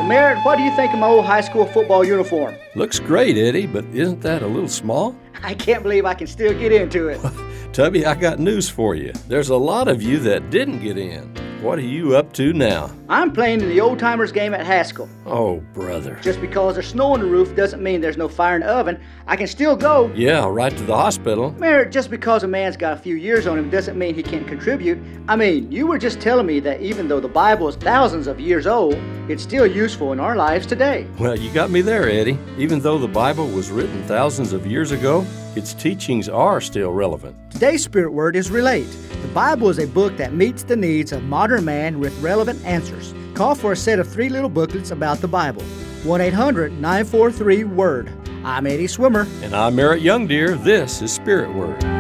Merritt, what do you think of my old high school football uniform? Looks great, Eddie, but isn't that a little small? I can't believe I can still get into it. Tubby, I got news for you. There's a lot of you that didn't get in. What are you up to now? I'm playing in the Old Timers game at Haskell. Oh, brother. Just because there's snow on the roof doesn't mean there's no fire in the oven. I can still go. Yeah, right to the hospital. Merritt, just because a man's got a few years on him doesn't mean he can't contribute. I mean, you were just telling me that even though the Bible is thousands of years old, it's still useful in our lives today. Well, you got me there, Eddie. Even though the Bible was written thousands of years ago, its teachings are still relevant. Today's Spirit Word is Relate. The Bible is a book that meets the needs of modern man with relevant answers. Call for a set of 3 little booklets about the Bible. 1-800-943-WORD. I'm Eddie Swimmer. And I'm Merritt Youngdeer. This is Spirit Word.